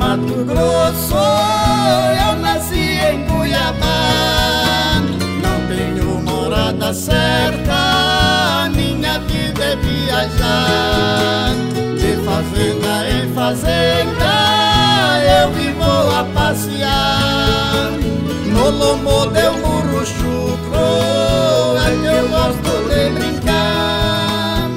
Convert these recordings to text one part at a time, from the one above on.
Mato Grosso, eu nasci em Cuiabá. Não tenho morada certa, minha vida é viajar. De fazenda em fazenda, eu vivo a passear. No lombo de um burro chucro, é que eu gosto de brincar.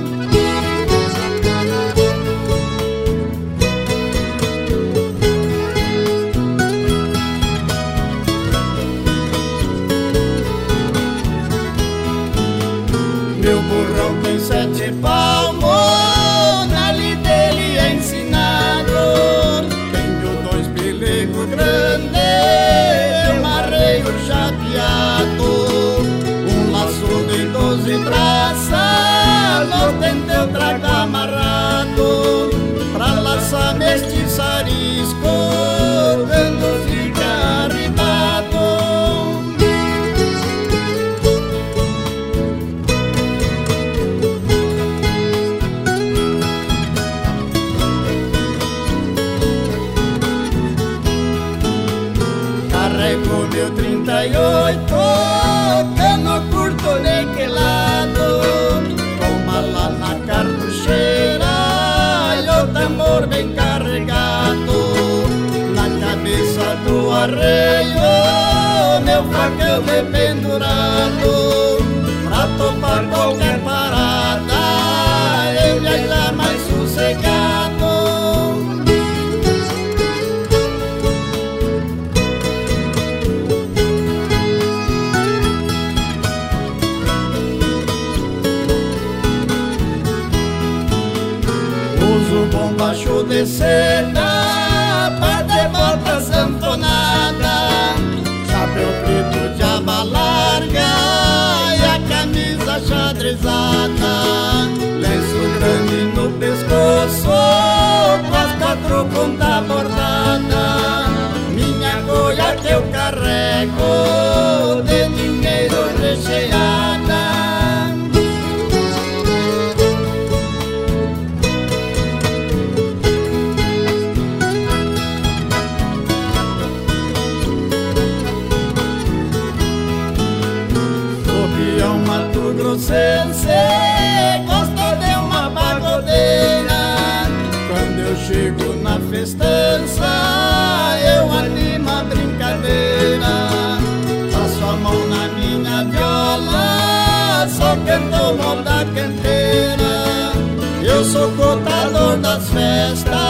Meu burrão tem 7 palmos, nali dele é ensinado. Tenho 2 pelegos grandes, um arreio chapeado. Um laço de 12 braças, no dente eu trago amarrado. Pra laçar mestiçarisco, quando fica arribado. Carrego meu 38, cano curto de que lado. Com bala na cartucheira e o tambor bem carregado. Na cabeça do arreio, meu facão é pendurado. Pra topar qualquer parada, eu ia lá mais sossegado. Uso bombacho de seda, par de bota sanfonada, chapéu preto de aba larga e a camisa xadrezada. Lenço grande no pescoço, com as 4 pontas bordadas. Minha goia que eu carrego, de dinheiro recheada. Mato Grossense, gosto de uma pagodeira. Quando eu chego na festança, eu animo a brincadeira. Passo a mão na minha viola, só canto moda canteira. Eu sou contador das festas,